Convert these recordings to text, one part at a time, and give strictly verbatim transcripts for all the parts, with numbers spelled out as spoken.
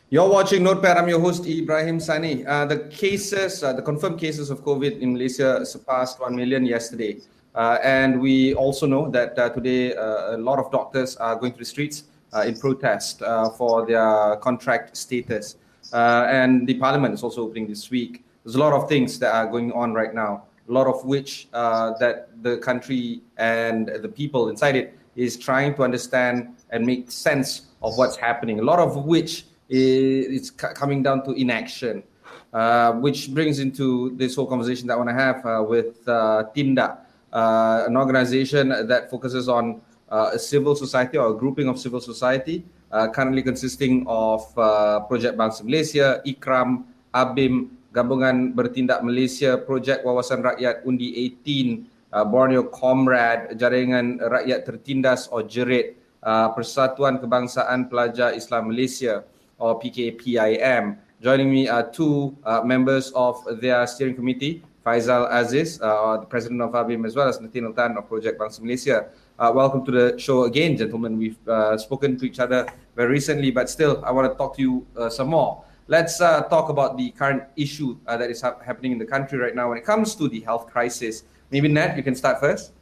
You're watching Notepad. I'm your host, Ibrahim Sani. Uh, the cases, uh, the confirmed cases of COVID in Malaysia surpassed one million yesterday. Uh, and we also know that uh, today uh, a lot of doctors are going to the streets uh, in protest uh, for their contract status. Uh, and the parliament is also opening this week. There's a lot of things that are going on right now, a lot of which uh, that the country and the people inside it is trying to understand and make sense of what's happening, a lot of which it's coming down to inaction, uh, which brings into this whole conversation that I want to have uh, with uh, Tindak, uh, an organization that focuses on uh, a civil society or a grouping of civil society, uh, currently consisting of uh, Projek Bangsa Malaysia, IKRAM, ABIM, Gabungan Bertindak Malaysia, Projek Wawasan Rakyat Undi eighteen, uh, Borneo Comrade, Jaringan Rakyat Tertindas or JERIT, uh, Persatuan Kebangsaan Pelajar Islam Malaysia, or P K P I M. Joining me are two uh, members of their steering committee, Faizal Aziz, uh, the president of ABIM, as well as Nathaniel Tan of Projek Bangsa Malaysia. Uh, welcome to the show again, gentlemen. We've uh, spoken to each other very recently, but still, I want to talk to you uh, some more. Let's uh, talk about the current issue uh, that is ha- happening in the country right now when it comes to the health crisis. Maybe Nat, you can start first.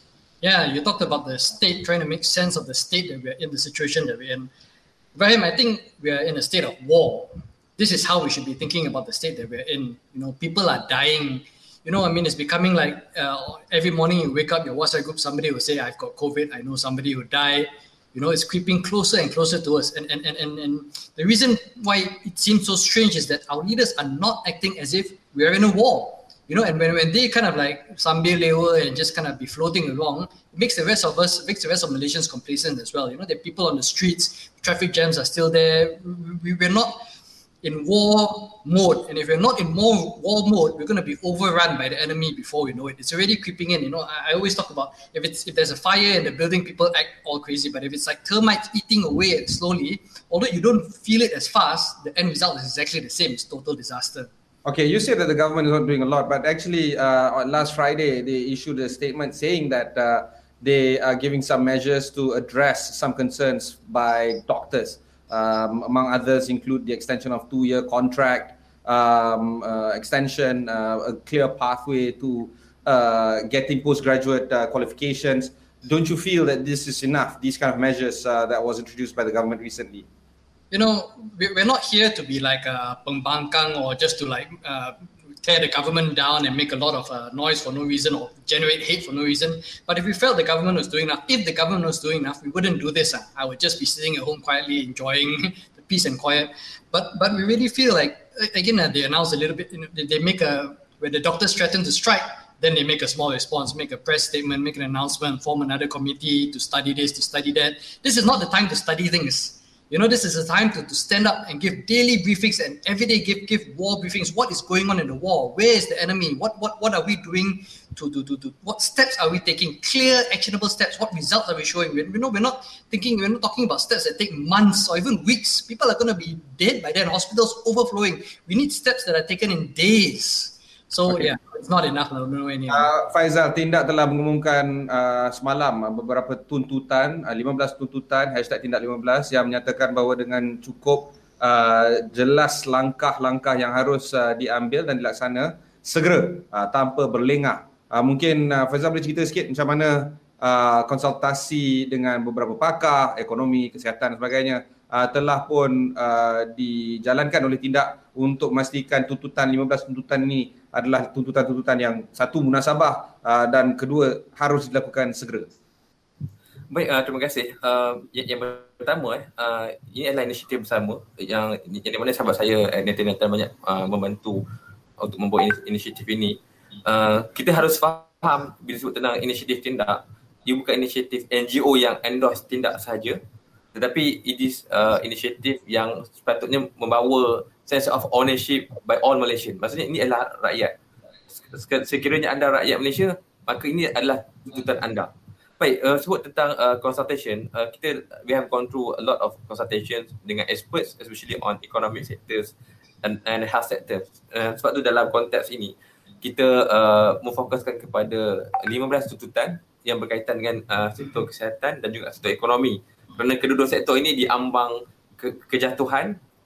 Yeah, you talked about the state, trying to make sense of the state that we're in, the situation that we're in. Ibrahim, I think we are in a state of war. This is how we should be thinking about the state that we're in. You know, people are dying. You know, I mean, it's becoming like uh, every morning you wake up, your WhatsApp group, somebody will say, I've got COVID, I know somebody who died. You know, it's creeping closer and closer to us. And, and, and, and, and the reason why it seems so strange is that our leaders are not acting as if we are in a war. You know, and when, when they kind of like sambil lewa and just kind of be floating along, it makes the rest of us, makes the rest of Malaysians complacent as well. You know, there are people on the streets, traffic jams are still there. We, we're not in war mode. And if we're not in more war mode, we're going to be overrun by the enemy before we know it. It's already creeping in. You know, I, I always talk about if it's if there's a fire in the building, people act all crazy. But if it's like termites eating away slowly, although you don't feel it as fast, the end result is exactly the same. It's total disaster. Okay, you said that the government is not doing a lot, but actually uh, on last Friday, they issued a statement saying that uh, they are giving some measures to address some concerns by doctors. Um, among others include the extension of two-year contract, um, uh, extension, uh, a clear pathway to uh, getting postgraduate uh, qualifications. Don't you feel that this is enough, these kind of measures uh, that was introduced by the government recently? You know, we're not here to be like a pengbangkang or just to like uh, tear the government down and make a lot of uh, noise for no reason or generate hate for no reason. But if we felt the government was doing enough, if the government was doing enough, we wouldn't do this. Uh. I would just be sitting at home quietly enjoying the peace and quiet. But but we really feel like, again, uh, they announce a little bit, you know, they make a, where the doctors threaten to strike, then they make a small response, make a press statement, make an announcement, form another committee to study this, to study that. This is not the time to study things. You know, this is a time to, to stand up and give daily briefings and everyday give give war briefings. What is going on in the war? Where is the enemy? What what what are we doing to to to, to what steps are we taking? Clear, actionable steps. What results are we showing? We, we know we're not thinking. We're not talking about steps that take months or even weeks. People are going to be dead by then. Hospitals overflowing. We need steps that are taken in days. So okay. yeah, it's not enough. No, no, no, uh, Faizal, Tindak telah mengumumkan uh, semalam uh, beberapa tuntutan, uh, lima belas tuntutan, hashtag Tindak lima belas yang menyatakan bahawa dengan cukup uh, jelas langkah-langkah yang harus uh, diambil dan dilaksana segera uh, tanpa berlengah. Uh, mungkin uh, Faizal boleh cerita sikit macam mana uh, konsultasi dengan beberapa pakar, ekonomi, kesihatan dan sebagainya uh, telah pun uh, dijalankan oleh Tindak untuk memastikan tuntutan lima belas tuntutan ini adalah tuntutan-tuntutan yang satu munasabah uh, dan kedua harus dilakukan segera. Baik, uh, terima kasih. Uh, yang, yang pertama, eh, uh, ini adalah inisiatif bersama yang, yang di mana sahabat saya, Nathan Nathan banyak uh, membantu untuk membuat inisiatif ini. Uh, kita harus faham bila sebut tentang inisiatif Tindak, ia bukan inisiatif N G O yang endorse Tindak sahaja, tetapi it is uh, inisiatif yang sepatutnya membawa sense of ownership by all Malaysian. Maksudnya ini adalah rakyat. Sekiranya anda rakyat Malaysia, maka ini adalah tuntutan anda. Baik, uh, sebut tentang uh, consultation, uh, kita we have gone through a lot of consultations dengan experts, especially on economic sectors and, and health sectors. Uh, sebab tu dalam konteks ini, kita uh, memfokuskan kepada lima belas tuntutan yang berkaitan dengan uh, sektor kesihatan dan juga sektor ekonomi. Kerana kedua-dua sektor ini diambang ke- kejatuhan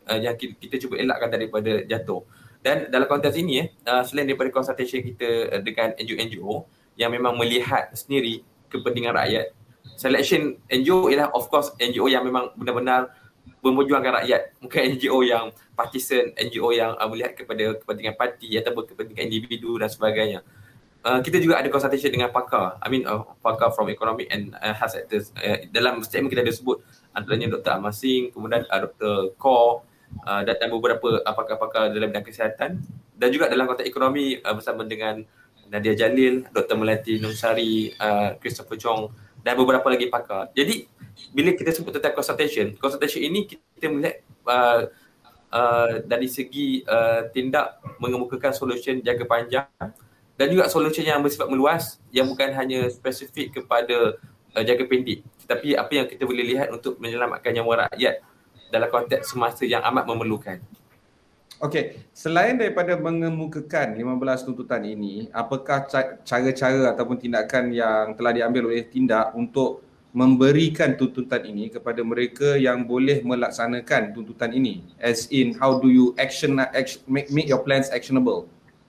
uh, yang kita, kita cuba elakkan daripada jatuh. Dan dalam konteks ini, eh, uh, selain daripada consultation kita uh, dengan N G O-N G O yang memang melihat sendiri kepentingan rakyat, selection N G O ialah of course N G O yang memang benar-benar memperjuangkan rakyat, bukan N G O yang partisan, N G O yang uh, melihat kepada kepentingan parti ataupun kepentingan individu dan sebagainya. Uh, kita juga ada consultation dengan pakar, I mean uh, pakar from economic and uh, health sectors. Uh, dalam statement kita ada sebut antaranya Doktor Ahmad Singh, kemudian uh, Doktor Kaur uh, dan, dan beberapa uh, pakar-pakar dalam bidang kesihatan, dan juga dalam konteks ekonomi uh, bersama dengan Nadia Jalil, Doktor Melati Nungsari, uh, Christopher Chong dan beberapa lagi pakar. Jadi bila kita sebut tentang consultation, consultation ini kita melihat uh, uh, dari segi uh, tindak mengemukakan solution jangka panjang dan juga solution yang bersifat meluas yang bukan hanya spesifik kepada uh, jangka pendek, tetapi apa yang kita boleh lihat untuk menyelamatkan nyawa rakyat dalam konteks semasa yang amat memerlukan. Okey, selain daripada mengemukakan lima belas tuntutan ini, apakah cara-cara ataupun tindakan yang telah diambil oleh Tindak untuk memberikan tuntutan ini kepada mereka yang boleh melaksanakan tuntutan ini? As in, how do you action, action make, make your plans actionable?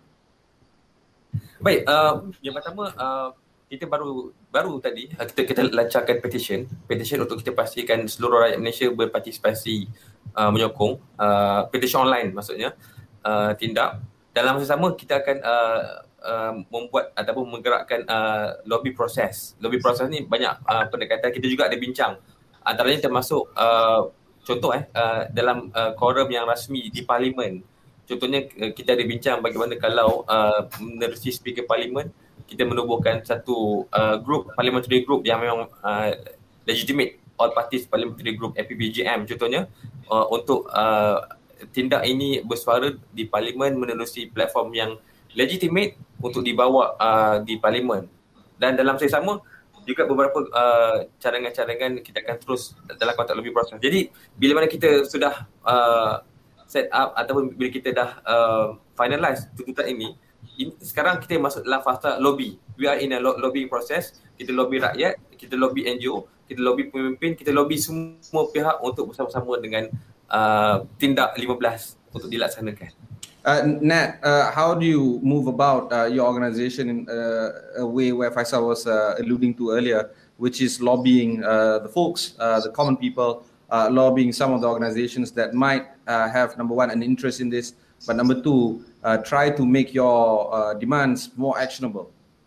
Baik, uh, yang pertama uh, kita baru baru tadi uh, kita kita lancarkan petition, petition untuk kita pastikan seluruh rakyat Malaysia berpartisipasi uh, menyokong uh, petition online maksudnya uh, Tindak. Dalam masa sama kita akan uh, uh, membuat ataupun menggerakkan uh, lobby proses. Lobby proses ni banyak uh, pendekatan, kita juga ada bincang. Antaranya termasuk uh, contoh eh uh, dalam uh, quorum yang rasmi di Parlimen. Contohnya kita ada bincang bagaimana kalau uh, menerusi Speaker Parlimen, kita menubuhkan satu uh, group, parliamentary group yang memang uh, legitimate, all parties parliamentary group, A P B J M contohnya, uh, untuk uh, Tindak ini bersuara di Parlimen menerusi platform yang legitimate untuk dibawa uh, di Parlimen. Dan dalam masa sama juga beberapa uh, cadangan-cadangan kita akan terus dalam konteks lebih proses. Jadi bila mana kita sudah uh, set up ataupun bila kita dah uh, finalize tuntutan ini, ini, sekarang kita masuk dalam fasa lobby. We are in a lo- lobbying process. Kita lobby rakyat, kita lobby N G O, kita lobby pemimpin, kita lobby semua pihak untuk bersama-sama dengan uh, Tindak lima belas untuk dilaksanakan. Uh, Nat, uh, how do you move about uh, your organization in uh, a way where Faisal was uh, alluding to earlier, which is lobbying uh, the folks, uh, the common people, uh, lobbying some of the organizations that might uh, have, number one, an interest in this, but number two, uh, try to make your uh, demands more actionable?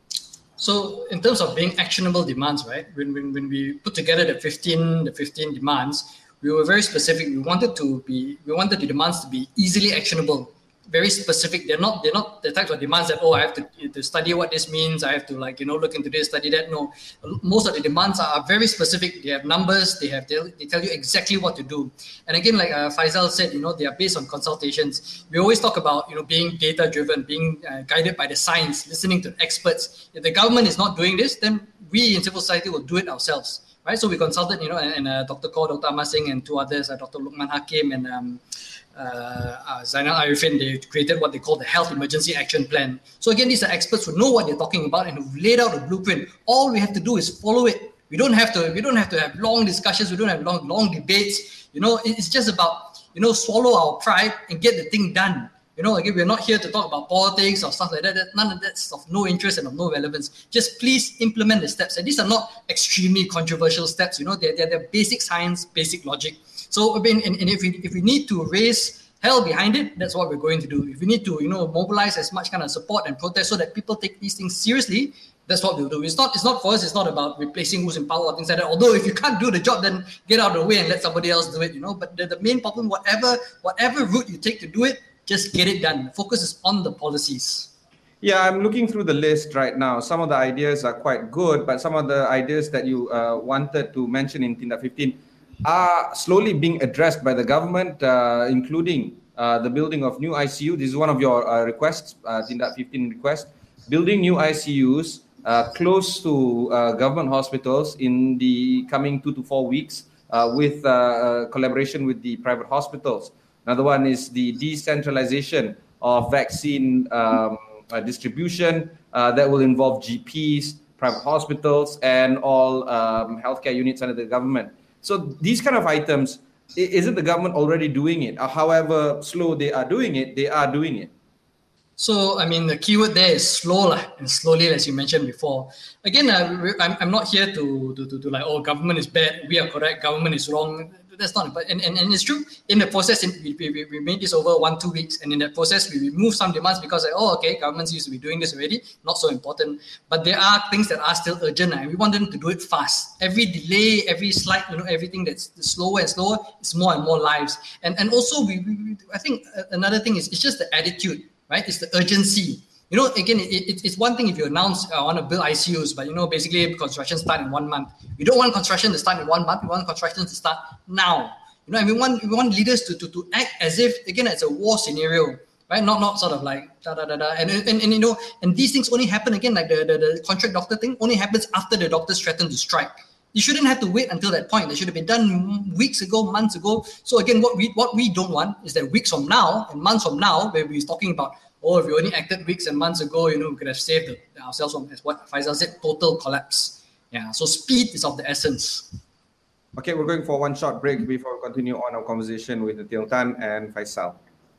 So in terms of being actionable demands, right, when, when, when we put together the fifteen, the fifteen demands, we were very specific. We wanted to be, we wanted the demands to be easily actionable, very specific. They're not, they're not the types of demands that, oh, I have to, to study what this means. I have to, like, you know, look into this, study that. No, most of the demands are very specific. They have numbers. They have, they tell you exactly what to do. And again, like uh, Faisal said, you know, they are based on consultations. We always talk about, you know, being data driven, being uh, guided by the science, listening to experts. If the government is not doing this, then we in civil society will do it ourselves. Right, so we consulted, you know, and, and uh, Doctor Kaur, Doctor Ahmad Singh, and two others, uh, Doctor Luqman Hakim and um, uh, uh, Zainal Arifin. They created what they call the Health Emergency Action Plan. So again, these are experts who know what they're talking about and who've laid out a blueprint. All we have to do is follow it. We don't have to. We don't have to have long discussions. We don't have long, long debates. You know, it's just about, you know, swallow our pride and get the thing done. You know, again, we're not here to talk about politics or stuff like that. None of that's of no interest and of no relevance. Just please implement the steps. And these are not extremely controversial steps. You know, they're, they're, they're basic science, basic logic. So, I mean, and, and if we if we need to raise hell behind it, that's what we're going to do. If we need to, you know, mobilize as much kind of support and protest so that people take these things seriously, that's what we'll do. It's not, it's not for us, it's not about replacing who's in power or things like that. Although if you can't do the job, then get out of the way and let somebody else do it, you know. But the, the main problem, whatever whatever route you take to do it, just get it done. Focus is on the policies. Yeah, I'm looking through the list right now. Some of the ideas are quite good, but some of the ideas that you uh, wanted to mention in Tindak fifteen are slowly being addressed by the government, uh, including uh, the building of new I C U. This is one of your uh, requests, uh, Tindak fifteen request. Building new I C Us uh, close to uh, government hospitals in the coming two to four weeks uh, with uh, collaboration with the private hospitals. Another one is the decentralization of vaccine um, uh, distribution uh, that will involve G Ps, private hospitals, and all um, healthcare units under the government. So these kind of items isn't the government already doing it? Or however slow they are doing it, they are doing it. So, I mean, the keyword there is slow lah, and slowly, as you mentioned before. Again, uh, I'm, I'm not here to, to, to, to like, oh, government is bad, we are correct, government is wrong. That's not, but and, and, and it's true. In the process, in, we, we, we made this over one, two weeks, and in that process, we removed some demands because, like, oh, okay, governments used to be doing this already, not so important. But there are things that are still urgent, and we want them to do it fast. Every delay, every slight, you know, everything that's slower and slower is more and more lives. And and also, we, we I think another thing is it's just the attitude. Right, it's the urgency. You know, again, it, it, it's one thing if you announce I uh, want to build I C Us, but you know, basically construction start in one month. We don't want construction to start in one month. We want construction to start now. You know, and we want we want leaders to to, to act as if again it's a war scenario, right? Not not sort of like da da da da. And and, and, and you know, and these things only happen again like the, the the contract doctor thing only happens after the doctors threaten to strike. You shouldn't have to wait until that point. They should have been done weeks ago, months ago. So again, what we what we don't want is that weeks from now and months from now, where we're talking about, oh, if we only acted weeks and months ago, you know, we could have saved the, ourselves from, as what Faisal said, total collapse. Yeah. So speed is of the essence. Okay, we're going for one short break before we continue on our conversation with Nathaniel Tan and Faisal.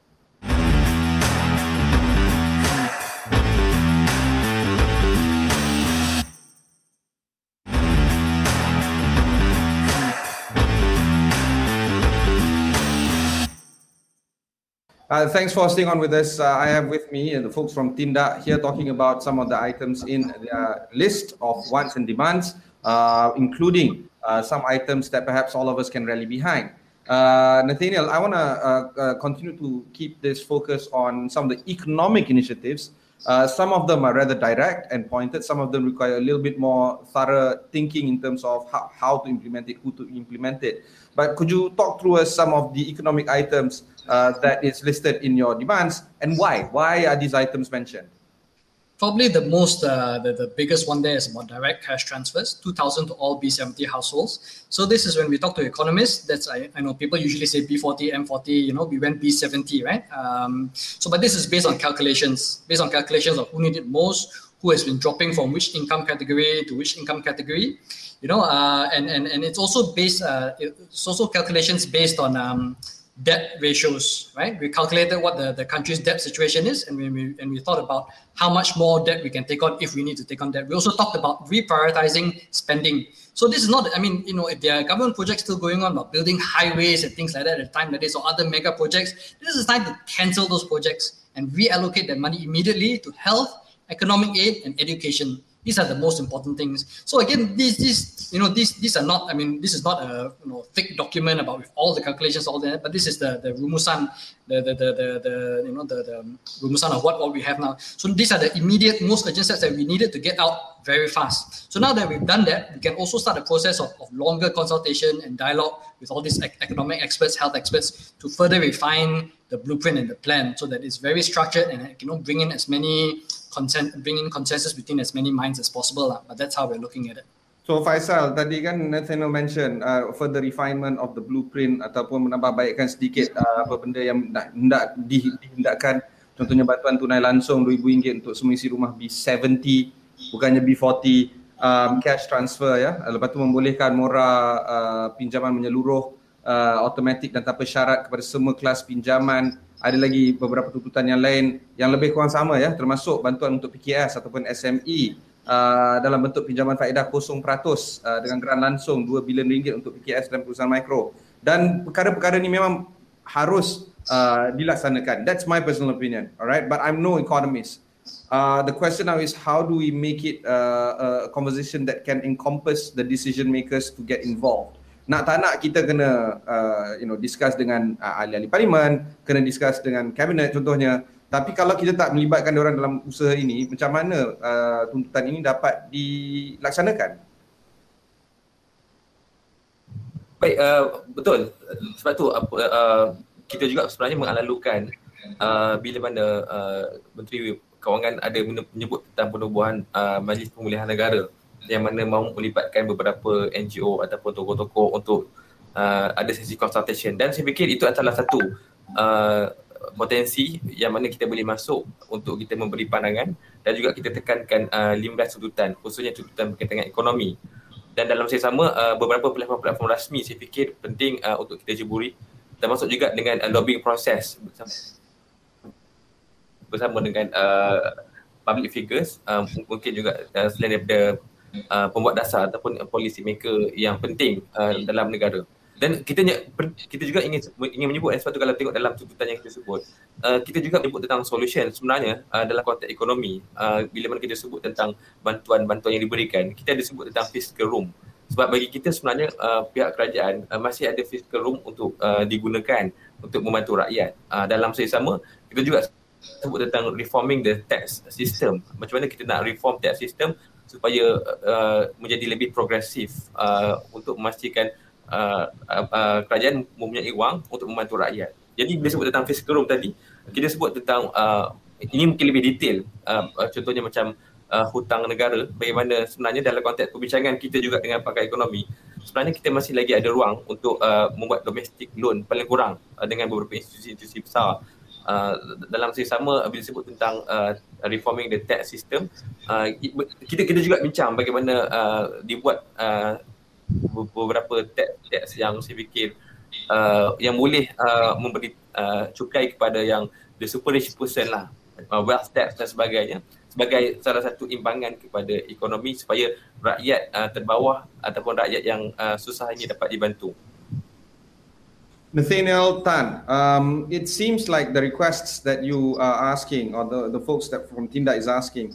Uh, thanks for staying on with us. Uh, I have with me uh, the folks from Tindak here talking about some of the items in their list of wants and demands, uh, including uh, some items that perhaps all of us can rally behind. Uh, Nathaniel, I want to uh, uh, continue to keep this focus on some of the economic initiatives. Uh, some of them are rather direct and pointed. Some of them require a little bit more thorough thinking in terms of how, how to implement it, who to implement it. But could you talk through us some of the economic items uh, that is listed in your demands and why? Why are these items mentioned? Probably the most, uh, the, the biggest one there is about direct cash transfers, two thousand to all B seventy households. So this is when we talk to economists, that's, I, I know people usually say B forty, M forty, you know, we went B seventy, right? Um, so, but this is based on calculations, based on calculations of who needed most, who has been dropping from which income category to which income category, you know, uh, and, and, and it's also based, uh, it's also calculations based on um, debt ratios, right? We calculated what the, the country's debt situation is, and we, we and we thought about how much more debt we can take on if we need to take on debt. We also talked about reprioritizing spending. So this is not, I mean, you know, if there are government projects still going on about building highways and things like that at the time like this, or other mega projects, this is time to cancel those projects and reallocate that money immediately to health, economic aid, and education. These are the most important things. So again, these, these, you know, these, these are not. I mean, this is not a you know thick document about with all the calculations, all that. But this is the the rumusan, the the the the, the you know the the rumusan of what what we have now. So these are the immediate, most urgent steps that we needed to get out very fast. So now that we've done that, we can also start the process of, of longer consultation and dialogue with all these economic experts, health experts, to further refine the blueprint and the plan so that it's very structured and you know bring in as many consent, bring in consensus between as many minds as possible. Uh, but that's how we're looking at it. So Faisal, tadi kan Nathaniel mention uh, further refinement of the blueprint ataupun menambahbaikkan sedikit uh, apa benda yang nak hendak dihendakkan. Contohnya bantuan tunai langsung dua ribu ringgit untuk semua isi rumah B seventy bukannya B forty, um, cash transfer ya. Lepas tu membolehkan mora uh, pinjaman menyeluruh uh, automatik dan tanpa syarat kepada semua kelas pinjaman. Ada lagi beberapa tuntutan yang lain yang lebih kurang sama ya, termasuk bantuan untuk P K S ataupun S M E uh, dalam bentuk pinjaman faedah kosong peratus uh, dengan geran langsung dua bilion ringgit untuk P K S dan perusahaan mikro. Dan perkara-perkara ni memang harus uh, dilaksanakan. That's my personal opinion, alright? But I'm no economist. Uh, the question now is how do we make it uh, a conversation that can encompass the decision makers to get involved? Nak tak nak kita kena uh, you know discuss dengan uh, ahli-ahli parlimen, kena discuss dengan kabinet contohnya. Tapi kalau kita tak melibatkan diorang dalam usaha ini, macam mana uh, tuntutan ini dapat dilaksanakan? Baik, uh, betul. Sebab tu uh, uh, kita juga sebenarnya mengalalukan uh, bila mana uh, Menteri Kewangan ada menyebut tentang penubuhan uh, Majlis Pemulihan Negara yang mana mahu melibatkan beberapa N G O ataupun tokoh-tokoh untuk uh, ada sesi consultation, dan saya fikir itu adalah satu uh, potensi yang mana kita boleh masuk untuk kita memberi pandangan dan juga kita tekankan uh, lima belas tuntutan, khususnya tuntutan berkaitan dengan ekonomi. Dan dalam masa yang sama, uh, beberapa platform-platform rasmi saya fikir penting uh, untuk kita jeburi, termasuk juga dengan uh, lobbying proses bersama, bersama dengan uh, public figures, uh, mungkin juga uh, selain daripada uh, pembuat dasar ataupun uh, policy maker yang penting uh, dalam negara. Dan kita kita juga ingin ingin menyebut, eh, sebab tu kalau tengok dalam tuntutan yang kita sebut, uh, kita juga menyebut tentang solution sebenarnya uh, dalam konteks ekonomi. Uh, bila mana kita sebut tentang bantuan-bantuan yang diberikan, kita ada sebut tentang fiscal room. Sebab bagi kita sebenarnya uh, pihak kerajaan uh, masih ada fiscal room untuk uh, digunakan untuk membantu rakyat. Uh, dalam masa yang sama, kita juga sebut tentang reforming the tax system. Macam mana kita nak reform tax system supaya uh, menjadi lebih progresif uh, untuk memastikan uh, uh, uh, kerajaan mempunyai wang untuk membantu rakyat. Jadi bila sebut tentang fiscal room tadi, kita sebut tentang uh, ini mungkin lebih detail. Uh, uh, contohnya macam uh, hutang negara, bagaimana sebenarnya dalam konteks perbincangan kita juga dengan pakar ekonomi, sebenarnya kita masih lagi ada ruang untuk uh, membuat domestic loan paling kurang uh, dengan beberapa institusi-institusi besar. Uh, dalam masa sama, bila sebut tentang uh, reforming the tax system, uh, kita kita juga bincang bagaimana uh, dibuat uh, beberapa tax, tax yang saya fikir uh, yang boleh uh, memberi uh, cukai kepada yang the super rich person lah, uh, wealth tax dan sebagainya, sebagai salah satu imbangan kepada ekonomi supaya rakyat uh, terbawah ataupun rakyat yang uh, susah ini dapat dibantu. Nathaniel Tan, um, it seems like the requests that you are asking, or the, the folks that from Tindak is asking,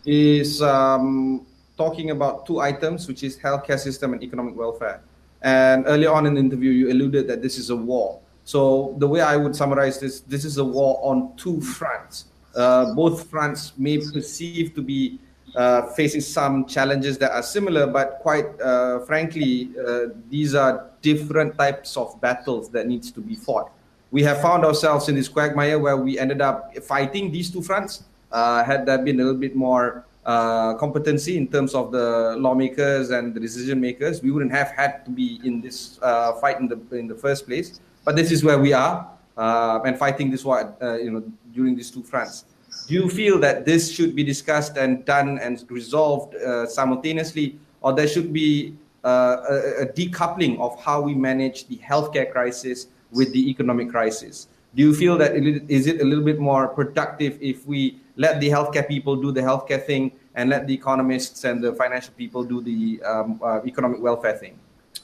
is um, talking about two items, which is healthcare system and economic welfare. And earlier on in the interview, you alluded that this is a war. So the way I would summarize this, this is a war on two fronts. Uh, both fronts may perceive to be uh, facing some challenges that are similar, but quite uh, frankly, uh, these are different types of battles that needs to be fought. We have found ourselves in this quagmire where we ended up fighting these two fronts. Uh, had there been a little bit more uh, competency in terms of the lawmakers and the decision makers, we wouldn't have had to be in this uh, fight in the in the first place. But this is where we are, uh, and fighting this war, uh, you know, during these two fronts. Do you feel that this should be discussed and done and resolved uh, simultaneously, or there should be uh, a, a decoupling of how we manage the healthcare crisis with the economic crisis? Do you feel that it, is it a little bit more productive if we let the healthcare people do the healthcare thing and let the economists and the financial people do the um, uh, economic welfare thing?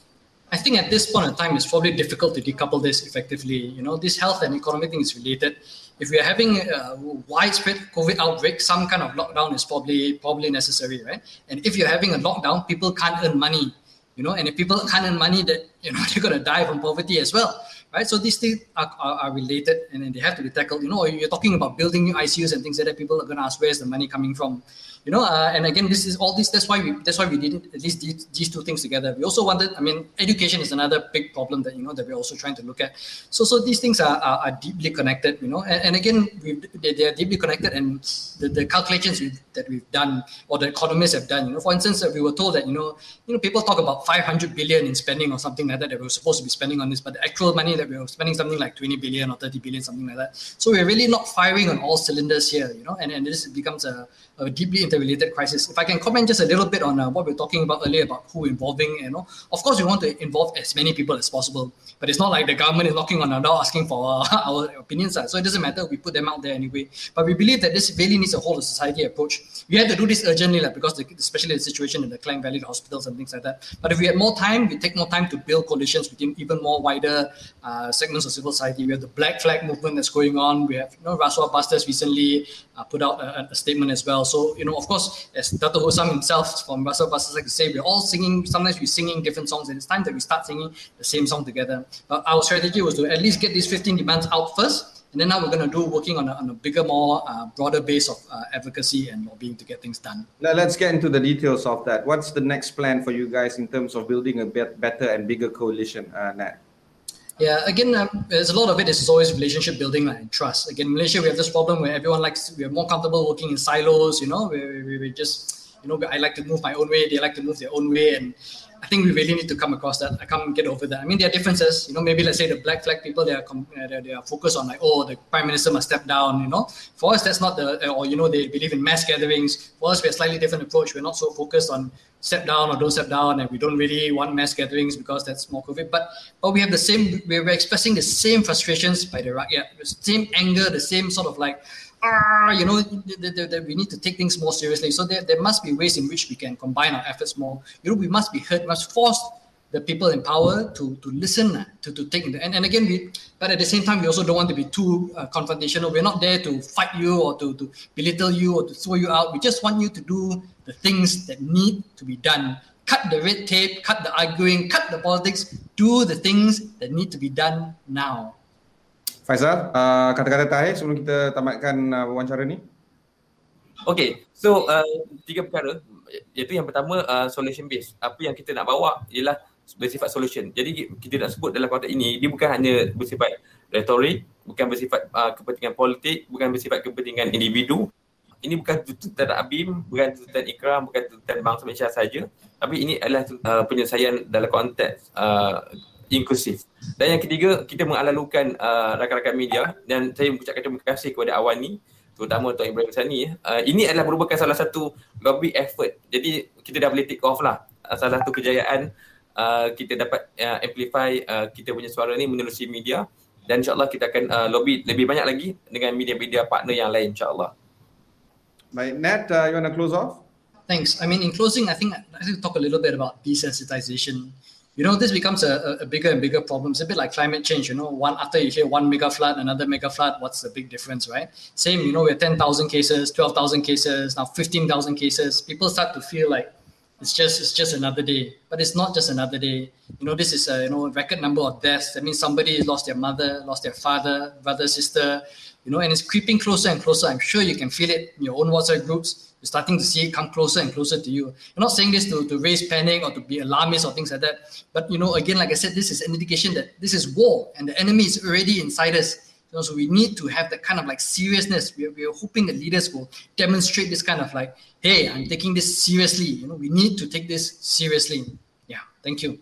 I think at this point in time, it's probably difficult to decouple this effectively. You know, this health and economic thing is related. If we are having a widespread COVID outbreak, some kind of lockdown is probably probably necessary, right? And if you're having a lockdown, people can't earn money, you know, and if people can't earn money, that, you know, they're going to die from poverty as well, right? So these things are, are, are related, and then they have to be tackled. You know, you're talking about building new I C Us and things like that. People are going to ask, where's the money coming from? You know, uh, and again, this is all this. That's why we. That's why we did it, at least these, these two things together. We also wanted. I mean, education is another big problem that you know that we're also trying to look at. So, so these things are are, are deeply connected. You know, and, and again, we've, they, they are deeply connected, and the, the calculations we've, that we've done, or the economists have done. You know, for instance, we were told that you know, you know, people talk about five hundred billion in spending or something like that that we were supposed to be spending on this, but the actual money that we were spending something like twenty billion or thirty billion, something like that. So we're really not firing on all cylinders here. You know, and and this becomes a, a deeply interrelated crisis. If I can comment just a little bit on uh, what we were talking about earlier about who involving, you know, of course we want to involve as many people as possible, but it's not like the government is knocking on our door asking for uh, our opinions. Uh, so it doesn't matter, we put them out there anyway. But we believe that this really needs a whole of society approach. We had to do this urgently like, because the, especially the situation in the Klang Valley, the hospitals and things like that. But if we had more time, we take more time to build coalitions within even more wider uh, segments of civil society. We have the Black Flag movement that's going on. We have, you know, Rasuah Busters recently uh, put out a, a statement as well. So, you know, of course, as Dato' Hosam himself from Rasuah Busters like to say, we're all singing, sometimes we're singing different songs, and it's time that we start singing the same song together. But our strategy was to at least get these fifteen demands out first, and then now we're going to do working on a, on a bigger, more uh, broader base of uh, advocacy and lobbying to get things done. Now let's get into the details of that. What's the next plan for you guys in terms of building a bit better and bigger coalition, uh, Nat? Yeah, again, um, there's a lot of it is always relationship building and trust. Again, in Malaysia, we have this problem where everyone likes, we are more comfortable working in silos, you know, we, we, we just, you know, I like to move my own way, they like to move their own way, and I think we really need to come across that. I can't get over that. I mean, there are differences. You know, maybe let's say the Black Flag people, they are they they are focused on like, oh, the Prime Minister must step down. You know, for us that's not the, or you know, they believe in mass gatherings. For us, we have a slightly different approach. We're not so focused on step down or don't step down, and we don't really want mass gatherings because that's more COVID. But but we have the same, we're expressing the same frustrations by the rakyat, the same anger, the same sort of like, ah, you know, that we need to take things more seriously. So there, there must be ways in which we can combine our efforts more. You know, we must be heard, must force the people in power to to listen, to to take into, and, and again, we, but at the same time, we also don't want to be too uh, confrontational. We're not there to fight you or to, to belittle you or to throw you out. We just want you to do the things that need to be done. Cut the red tape, cut the arguing, cut the politics, do the things that need to be done now. Faizal, uh, kata-kata terakhir sebelum kita tamatkan uh, wawancara ni. Okay, so uh, tiga perkara, iaitu yang pertama uh, solution based. Apa yang kita nak bawa ialah bersifat solution. Jadi kita nak sebut dalam konteks ini, dia bukan hanya bersifat retorik, bukan bersifat uh, kepentingan politik, bukan bersifat kepentingan individu. Ini bukan tuntutan A B I M, bukan tuntutan Ikram, bukan tuntutan bangsa Malaysia saja, tapi ini adalah uh, penyelesaian dalam konteks uh, inklusif. Dan yang ketiga, kita mengalalukan uh, rakan-rakan media, dan saya mengucapkan terima kasih kepada Awani, terutama Tuan Ibrahim Sani. Uh, ini adalah merupakan salah satu lobby effort. Jadi kita dah boleh take off lah. Uh, salah satu kejayaan uh, kita dapat uh, amplify uh, kita punya suara ni menerusi media, dan insyaAllah kita akan uh, lobby lebih banyak lagi dengan media-media partner yang lain insyaAllah. Baik, Nat, uh, you want to close off? Thanks. I mean, in closing, I think I'd like to talk a little bit about desensitization. You know, this becomes a, a bigger and bigger problem. It's a bit like climate change, you know, one after you hear one mega flood, another mega flood, what's the big difference, right? Same, you know, we have ten thousand cases, twelve thousand cases, now fifteen thousand cases. People start to feel like it's just it's just another day. But it's not just another day. You know, this is a, you know, a record number of deaths. That means somebody has lost their mother, lost their father, brother, sister, you know, and it's creeping closer and closer. I'm sure you can feel it in your own WhatsApp groups. You're starting to see it come closer and closer to you. I'm not saying this to, to raise panic or to be alarmist or things like that. But, you know, again, like I said, this is an indication that this is war and the enemy is already inside us. You know, so we need to have that kind of like seriousness. We're, we're hoping that leaders will demonstrate this kind of like, hey, I'm taking this seriously. You know, we need to take this seriously. Yeah, thank you.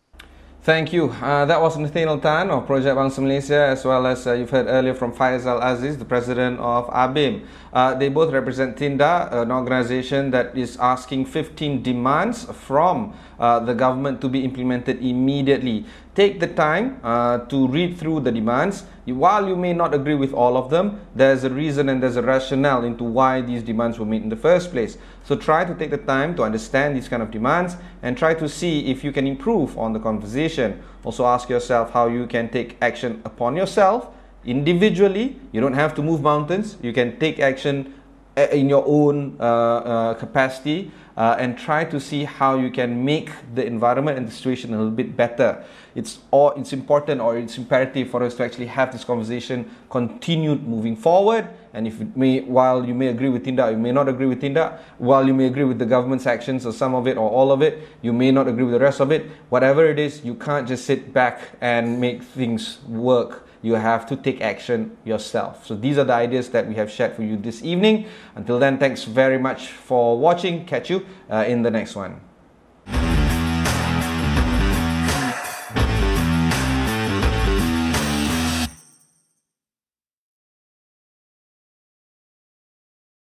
Thank you. Uh, that was Nathaniel Tan of Project Bangsa Malaysia, as well as uh, you've heard earlier from Faizal Aziz, the president of A B I M. Uh, they both represent Tinda, an organisation that is asking fifteen demands from uh, the government to be implemented immediately. Take the time uh, to read through the demands. While you may not agree with all of them, there's a reason and there's a rationale into why these demands were made in the first place. So try to take the time to understand these kind of demands and try to see if you can improve on the conversation. Also ask yourself how you can take action upon yourself individually. You don't have to move mountains. You can take action in your own uh, uh, capacity uh, and try to see how you can make the environment and the situation a little bit better. It's or it's important or it's imperative for us to actually have this conversation continued moving forward. And if it may, while you may agree with Tinda, you may not agree with Tinda, while you may agree with the government's actions or some of it or all of it, you may not agree with the rest of it. Whatever it is, you can't just sit back and make things work. You have to take action yourself. So these are the ideas that we have shared for you this evening. Until then, thanks very much for watching. Catch you uh, in the next one.